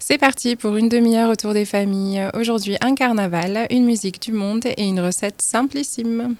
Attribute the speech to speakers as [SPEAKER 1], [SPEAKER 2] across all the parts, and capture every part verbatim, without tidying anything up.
[SPEAKER 1] C'est parti pour une demi-heure autour des familles. Aujourd'hui, un carnaval, une musique du monde et une recette simplissime.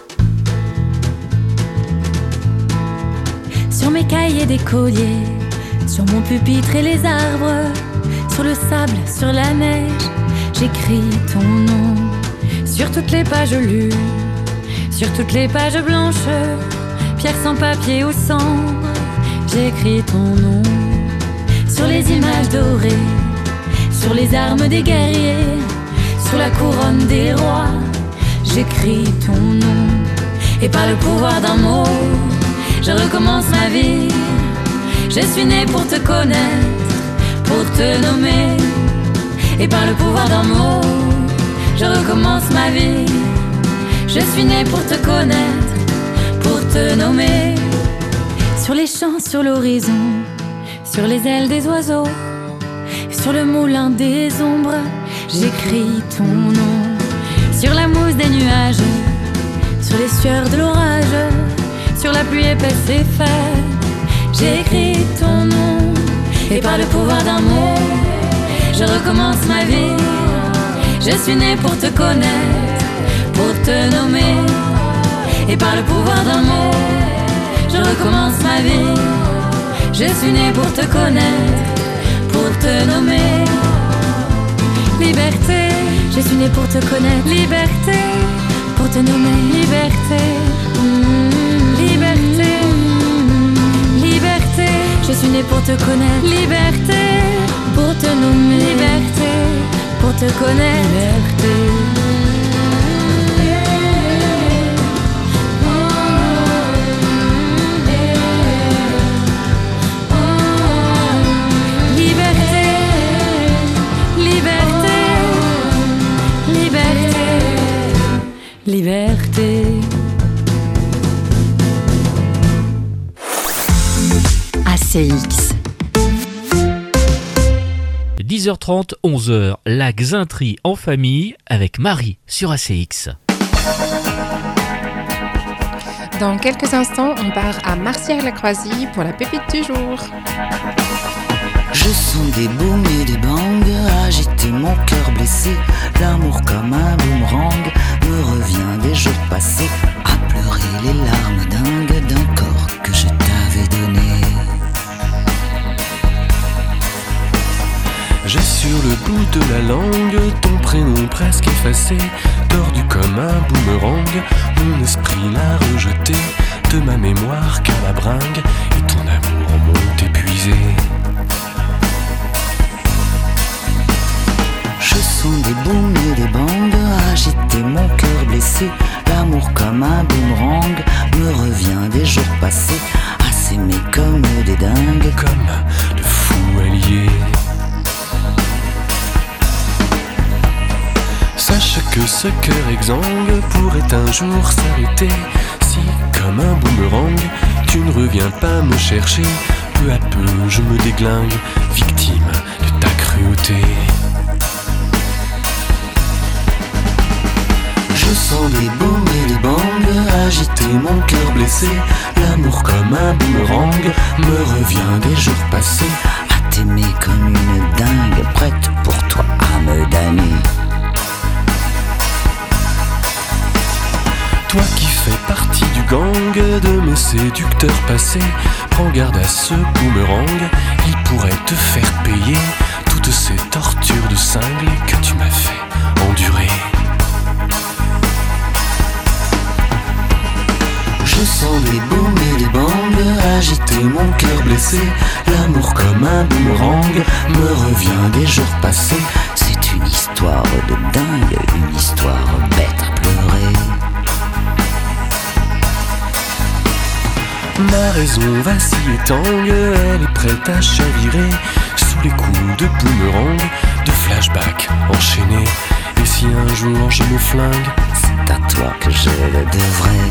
[SPEAKER 2] Sur mes cahiers d'écoliers, sur mon pupitre et les arbres, sur le sable, sur la neige, j'écris ton nom. Sur toutes les pages lues, sur toutes les pages blanches, pierre sans papier ou cendre, j'écris ton nom. Sur les images dorées, sur les armes des guerriers, sur la couronne des rois, j'écris ton nom. Et par le pouvoir d'un mot, je recommence ma vie. Je suis né pour te connaître, pour te nommer. Et par le pouvoir d'un mot, je recommence ma vie. Je suis né pour te connaître, pour te nommer. Sur les champs, sur l'horizon, sur les ailes des oiseaux, sur le moulin des ombres, j'écris ton nom. Sur la mousse des nuages, sur les sueurs de l'orage, sur la pluie épaisse et faite, j'écris ton nom. Et par le pouvoir d'un mot, je recommence ma vie. Je suis né pour te connaître, pour te nommer. Et par le pouvoir d'un mot, je recommence ma vie. Je suis né pour te connaître, pour te nommer. Liberté, je suis né pour te connaître. Liberté, pour te nommer. Liberté, mmh, liberté, mmh, liberté. Je suis né pour te connaître. Liberté, pour te nommer. Liberté, pour te connaître. Liberté. Liberté. A C X.
[SPEAKER 3] dix heures trente, onze heures, la Xintrie en famille avec Marie sur A C X.
[SPEAKER 1] Dans quelques instants, on part à Marcière-la-Croisie pour la pépite du jour.
[SPEAKER 4] Je sens des booms et des bangs agiter mon cœur blessé. L'amour comme un boomerang me revient des jours passés, à pleurer les larmes dingues d'un corps que je t'avais donné.
[SPEAKER 5] J'ai sur le bout de la langue ton prénom presque effacé, tordu comme un boomerang. Mon esprit l'a rejeté de ma mémoire qu'à la bringue, et ton amour m'ont épuisé.
[SPEAKER 4] Je sens des booms et des bangs agiter mon cœur blessé. L'amour comme un boomerang me revient des jours passés, à s'aimer comme des dingues,
[SPEAKER 5] comme de fous alliés. Sache que ce cœur exsangue pourrait un jour s'arrêter, si comme un boomerang tu ne reviens pas me chercher. Peu à peu je me déglingue, victime de ta cruauté.
[SPEAKER 4] Je sens des booms et des bangs agiter mon cœur blessé. L'amour comme un boomerang me revient des jours passés, à t'aimer comme une dingue, prête pour toi à me damner.
[SPEAKER 5] Toi qui fais partie du gang de mes séducteurs passés, prends garde à ce boomerang, il pourrait te faire payer toutes ces tortures de cingle que tu m'as fait endurer.
[SPEAKER 4] Je sens des booms et des bangs agiter mon cœur blessé. L'amour comme un boomerang me revient des jours passés. C'est une histoire de dingue, une histoire bête à pleurer.
[SPEAKER 5] Ma raison vacille et tangue, elle est prête à chavirer sous les coups de boomerang, de flashback enchaînés. Et si un jour je me flingue,
[SPEAKER 4] c'est à toi que je le devrais.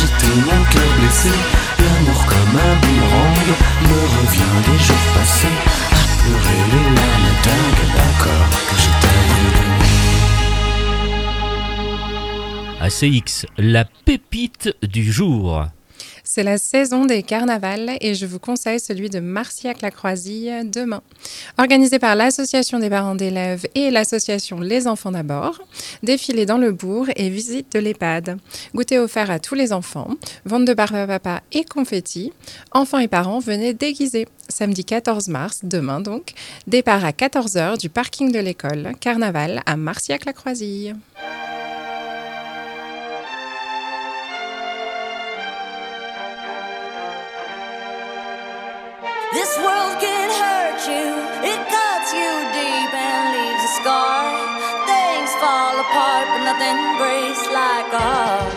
[SPEAKER 5] agiter mon cœur blessé. L'amour comme un boomerang me revient des jours passés, à pleurer les larmes dingues d'accord que j'ai taillé.
[SPEAKER 3] A C X, la pépite du jour.
[SPEAKER 1] C'est la saison des carnavals et je vous conseille celui de Marcillac-la-Croisille demain. Organisé par l'association des parents d'élèves et l'association Les Enfants d'abord, défilé dans le bourg et visite de l'EHPAD. Goûter offert à tous les enfants, vente de barbe à papa et confettis. Enfants et parents venez déguisés. Samedi quatorze mars, demain donc, départ à quatorze heures du parking de l'école, carnaval à Marcillac-la-Croisille.
[SPEAKER 2] This world can hurt you, it cuts you deep and leaves a scar. Things fall apart, but nothing breaks like a heart.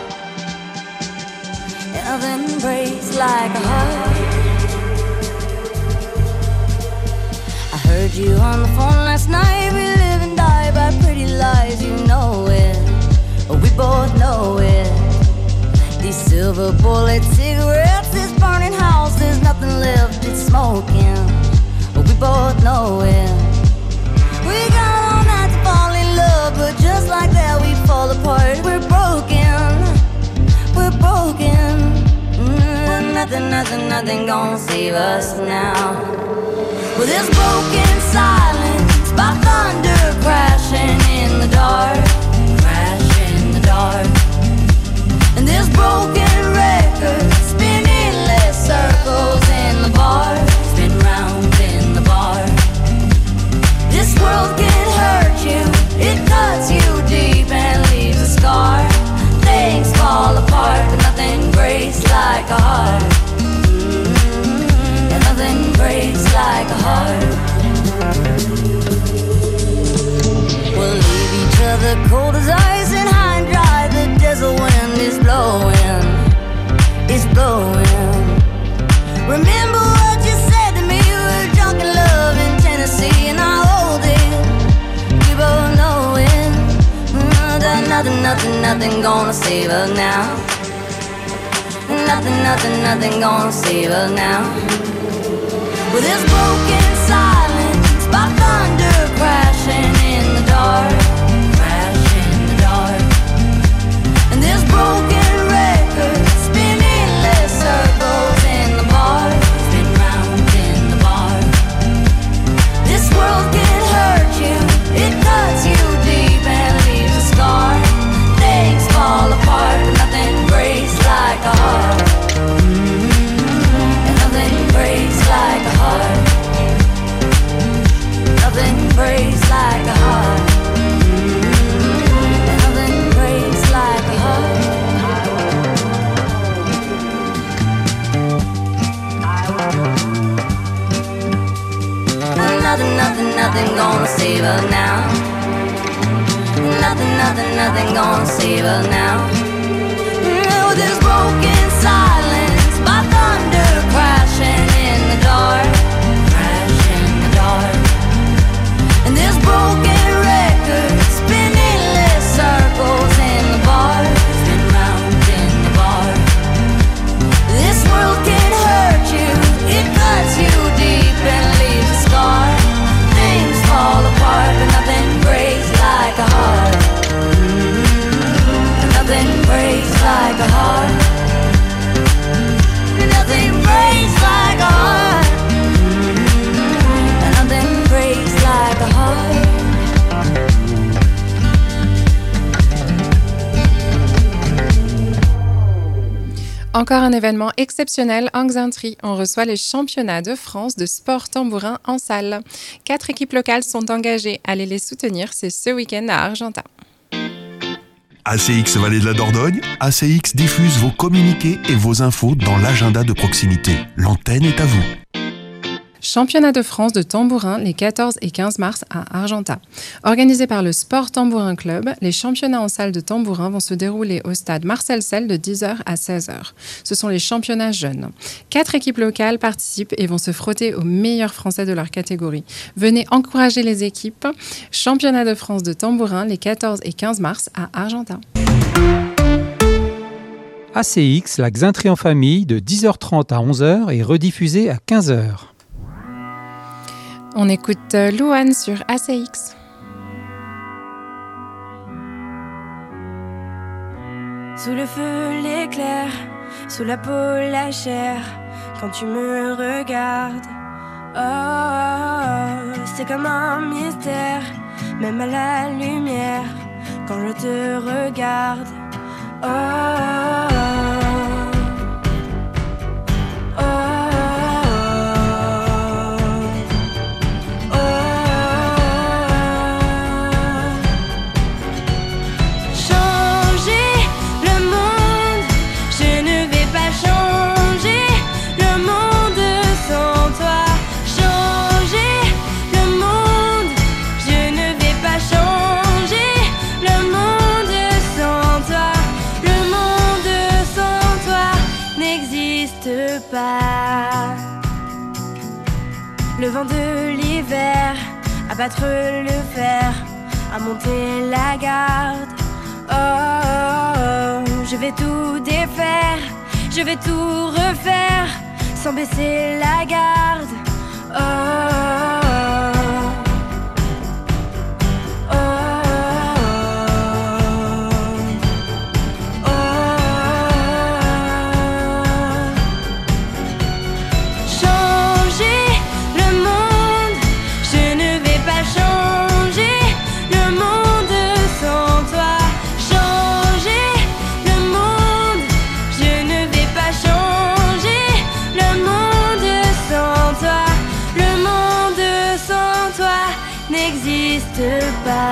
[SPEAKER 2] Nothing breaks like a heart. I heard you on the phone last night. We live and die by pretty lies, you know it. We both know it. These silver bullet cigarettes, this burning house, there's nothing left, it's smoking. But we both know it. We got all night to fall in love, but just like that we fall apart. We're broken, we're broken. Mm, nothing, nothing, nothing gonna save us now. With this broken silence, by thunder crashing in the dark, crash in the dark. And this broken record spinning less circles in the bar, spin round in the bar. This world can hurt you, it cuts you deep and leaves a scar. Things fall apart, but nothing breaks like a heart. Mm-hmm. And nothing breaks like a heart. We'll leave each other cold as ice and high and dry. The desert wind is blowing, is blowing. Remember what you said to me, we were drunk in love in Tennessee, and I hold it, we both know it. Mm, that nothing, nothing, nothing gonna save us now. Nothing, nothing, nothing gonna save us now. With this broken silence, by thunder crashing in the dark, crash in the dark. And this broken record spinning less circles in the bar, spin round in the bar. This world can hurt you, it cuts you deep and leaves a scar. Things fall apart, but nothing breaks like a heart. Mm-hmm. And nothing breaks like a heart. Nothing breaks like a heart. Mm-hmm. And nothing breaks like a heart. Nothing, nothing, nothing gonna save us now. Nothing, nothing, nothing gonna save us now. With this broken silence, by thunder crashing in the dark, crash in the dark. And this broken record spinning less circles in the bar, spin round in the bar. This world can hurt you, it cuts you deep and leaves a scar. Things fall apart, but nothing breaks like a heart. Mm-hmm. Nothing breaks like a heart. Nothing breaks like a heart. Mm-hmm. Nothing breaks like a heart.
[SPEAKER 1] Encore un événement exceptionnel en Xaintree. On reçoit les championnats de France de sport tambourin en salle. Quatre équipes locales sont engagées. Allez les soutenir, c'est ce week-end à Argentat.
[SPEAKER 6] A C X Vallée de la Dordogne, A C X diffuse vos communiqués et vos infos dans l'agenda de proximité. L'antenne est à vous.
[SPEAKER 1] Championnat de France de tambourin les quatorze et quinze mars à Argentat. Organisé par le Sport Tambourin Club, les championnats en salle de tambourin vont se dérouler au stade Marcel Selle de dix heures à seize heures. Ce sont les championnats jeunes. Quatre équipes locales participent et vont se frotter aux meilleurs Français de leur catégorie. Venez encourager les équipes. Championnat de France de tambourin les quatorze et quinze mars à Argentat.
[SPEAKER 7] A C X, la Xintrie en famille, de dix heures trente à onze heures et rediffusée à quinze heures.
[SPEAKER 1] On écoute Louane sur A C X.
[SPEAKER 8] Sous le feu, l'éclair, sous la peau, la chair, quand tu me regardes, oh, c'est comme un mystère, même à la lumière, quand je te regarde, oh, oh, oh, oh, oh. Changer le monde, je ne vais pas changer le monde sans toi. Changer le monde, je ne vais pas changer le monde sans toi. Le monde sans toi n'existe pas. Le vent de l'hiver, à battre le fer, à monter la garde. Oh, oh, oh, je vais tout défaire, je vais tout refaire, sans baisser la garde. Oh, oh, oh, oh, oh, oh. Changer le monde, je ne vais pas changer le monde sans toi. Changer le monde, je ne vais pas changer le monde sans toi. Le monde sans toi n'existe pas.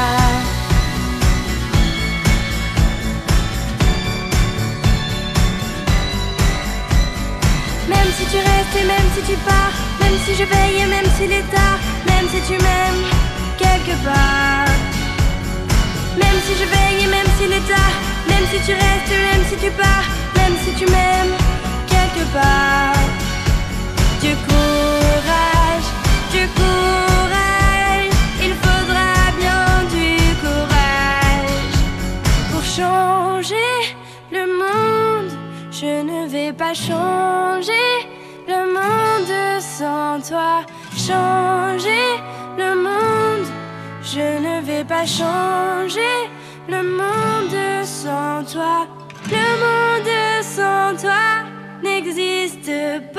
[SPEAKER 8] Même si tu restes et même si tu pars, même si je veille et même s'il est tard, même si tu m'aimes quelque part. Même si je veille et même s'il est tard, même si tu restes et même si tu pars, même si tu m'aimes quelque part. Du courage, du courage, il faudra bien du courage pour changer le monde. Je ne vais pas changer le monde sans toi. Changer le monde, je ne vais pas changer le monde sans toi. Le monde sans toi n'existe pas.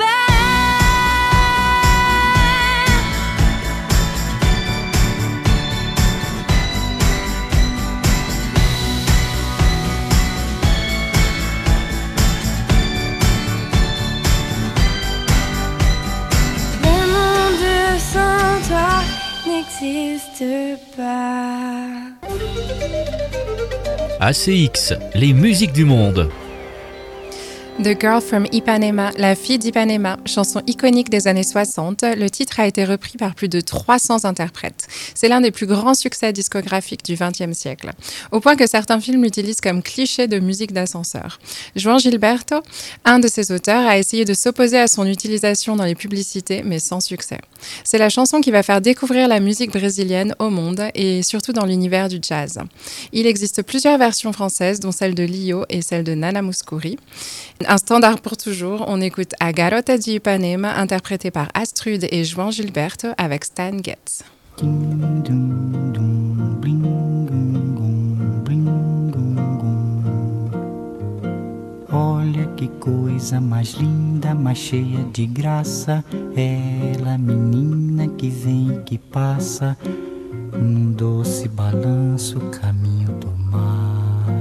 [SPEAKER 8] Le monde sans toi n'existe pas.
[SPEAKER 3] A C X, les musiques du monde.
[SPEAKER 1] The Girl from Ipanema, la fille d'Ipanema, chanson iconique des années soixante, le titre a été repris par plus de trois cents interprètes. C'est l'un des plus grands succès discographiques du vingtième siècle, au point que certains films l'utilisent comme cliché de musique d'ascenseur. João Gilberto, un de ses auteurs, a essayé de s'opposer à son utilisation dans les publicités, mais sans succès. C'est la chanson qui va faire découvrir la musique brésilienne au monde et surtout dans l'univers du jazz. Il existe plusieurs versions françaises, dont celle de Lio et celle de Nana Mouskouri. Un standard pour toujours, on écoute A Garota de Ipanema, interprété par Astrude et João Gilberto avec Stan Getz.
[SPEAKER 9] Olha que coisa mais linda, mais cheia de graça. Ela, menina que vem e que passa, num doce balanço, caminho do mar.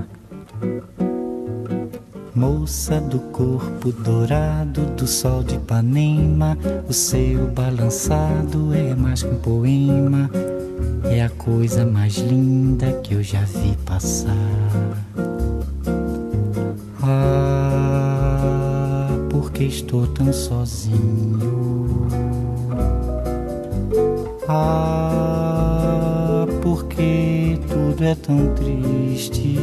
[SPEAKER 9] Moça do corpo dourado do sol de Ipanema, o seu balançado é mais que um poema. É a coisa mais linda que eu já vi passar. Ah, porque estou tão sozinho. Ah, porque tudo é tão triste.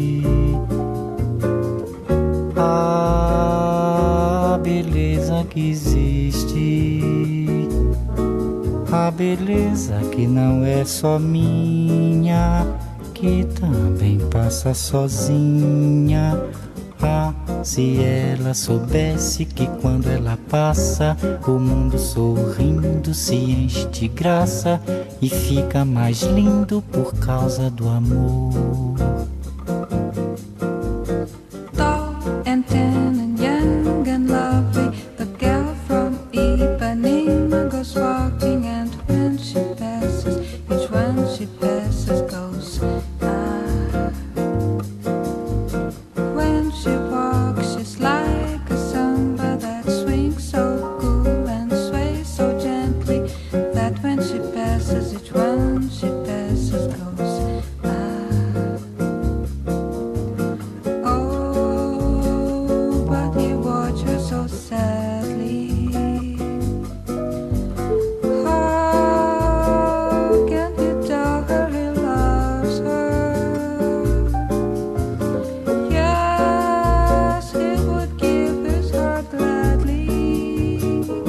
[SPEAKER 9] A beleza que existe, a beleza que não é só minha, que também passa sozinha. A Se ela soubesse que quando ela passa, o mundo sorrindo se enche de graça e fica mais lindo por causa do amor.
[SPEAKER 10] Tall and tan and young and lovely, the girl from Ipanema goes walking, and when she passes, each one she passes goes ah. When she walks, she's like a samba that swings so cool and sways so gently, that when she passes, each one she passes goes ah. Oh, but he watched her so sadly. How can he tell her he loves her? Yes, he would give his heart gladly.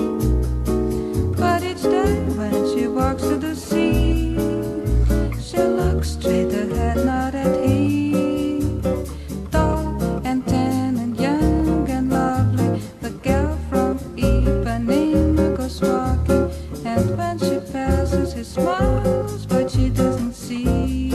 [SPEAKER 10] But each day when she walks to the sea, she looks straight ahead, not at him. Tall and tan and young and lovely, the girl from Ipanema goes walking, and when she passes, he smiles, but she doesn't see.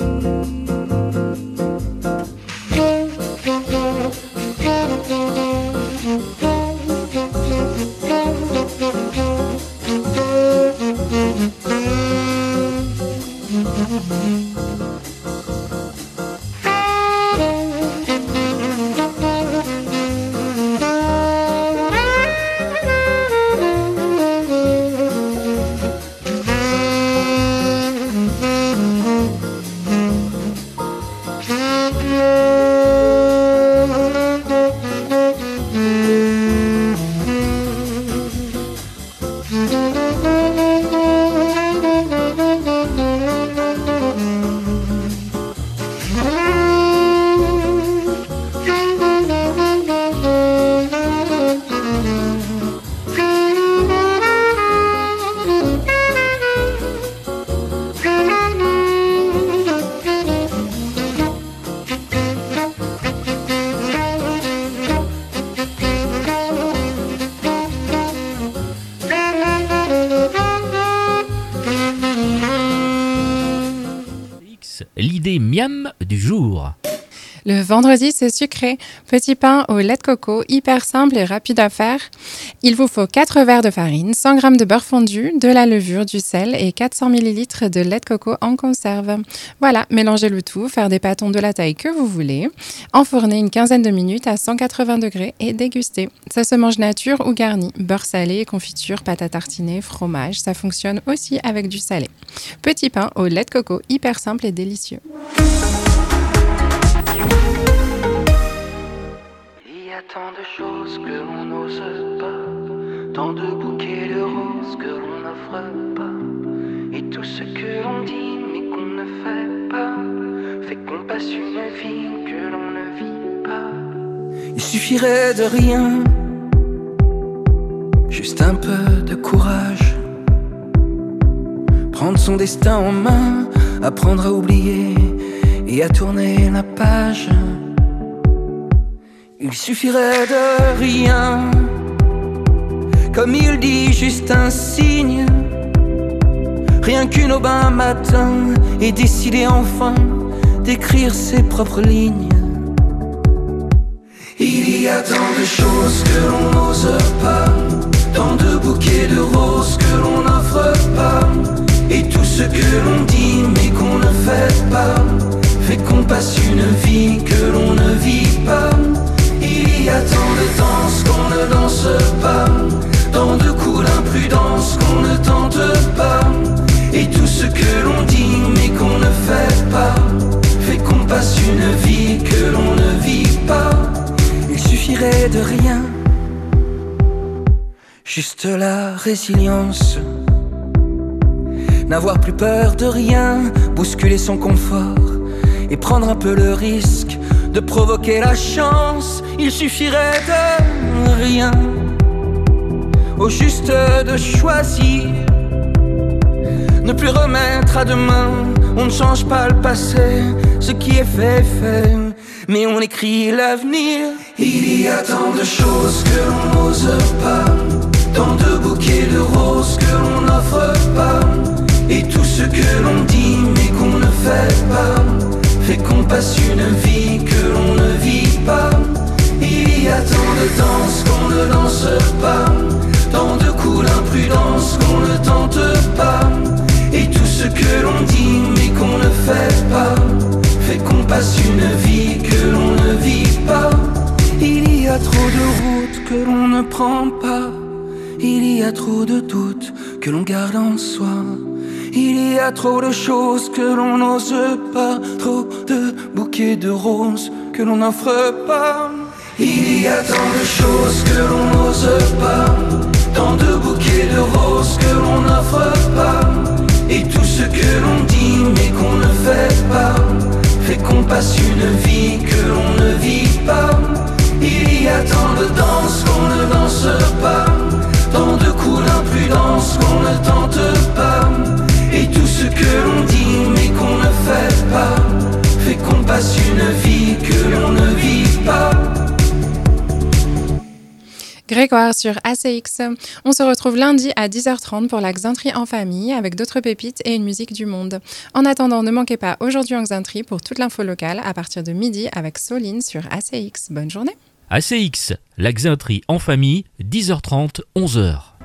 [SPEAKER 3] L'idée miam du jour.
[SPEAKER 1] Le vendredi, c'est sucré. Petit pain au lait de coco, hyper simple et rapide à faire. Il vous faut quatre verres de farine, cent grammes de beurre fondu, de la levure, du sel et quatre cents millilitres de lait de coco en conserve. Voilà, mélangez le tout, faire des pâtons de la taille que vous voulez, enfourner une quinzaine de minutes à cent quatre-vingts degrés et déguster. Ça se mange nature ou garni. Beurre salé, confiture, pâte à tartiner, fromage, ça fonctionne aussi avec du salé. Petit pain au lait de coco, hyper simple et délicieux.
[SPEAKER 11] Il y a tant de choses que l'on n'ose pas, tant de bouquets de roses que l'on n'offre pas, et tout ce que l'on dit mais qu'on ne fait pas, fait qu'on passe une vie que l'on ne vit pas. Il suffirait de rien, juste un peu de courage, prendre son destin en main, apprendre à oublier et à tourner la page. Il suffirait de rien, comme il dit, juste un signe, rien qu'une aube un matin, et décider enfin d'écrire ses propres lignes. Il y a tant de choses que l'on n'ose pas, tant de bouquets de roses que l'on n'offre pas, et tout ce que l'on dit mais qu'on ne fait pas, fait qu'on passe une vie que l'on ne vit pas. Il y a tant de danses qu'on ne danse pas, tant de coups d'imprudence qu'on ne tente pas, et tout ce que l'on dit mais qu'on ne fait pas, fait qu'on passe une vie que l'on ne vit pas. Il suffirait de rien, juste la résilience, n'avoir plus peur de rien, bousculer son confort et prendre un peu le risque de provoquer la chance. Il suffirait de rien, au juste de choisir, ne plus remettre à demain. On ne change pas le passé, ce qui est fait est fait, mais on écrit l'avenir. Il y a tant de choses que l'on n'ose pas, tant de bouquets de roses que l'on n'offre pas, et tout ce que l'on dit mais qu'on ne fait pas, fait qu'on passe une vie que l'on ne vit pas. Il y a tant de danses qu'on ne danse pas, tant de coups d'imprudence qu'on ne tente pas, et tout ce que l'on dit mais qu'on ne fait pas, fait qu'on passe une vie que l'on ne vit pas. Il y a trop de routes que l'on ne prend pas, il y a trop de doutes que l'on garde en soi, il y a trop de choses que l'on n'ose pas, trop de bouquets de roses que l'on n'offre pas. Il y a tant de choses que l'on n'ose pas, tant de bouquets de roses que l'on n'offre pas, et tout ce que l'on dit mais qu'on ne fait pas, fait qu'on passe une vie que l'on ne vit pas. Il y a tant de danses qu'on ne danse pas, tant de coups d'imprudence qu'on ne tente pas, et tout ce que l'on dit mais qu'on ne fait pas, fait qu'on passe une vie que l'on ne vit pas.
[SPEAKER 1] Grégoire sur A C X. On se retrouve lundi à dix heures trente pour la Xintrie en famille avec d'autres pépites et une musique du monde. En attendant, ne manquez pas Aujourd'hui en Xintrie pour toute l'info locale à partir de midi avec Soline sur A C X. Bonne journée.
[SPEAKER 3] A C X, la Xintrie en famille, dix heures trente, onze heures.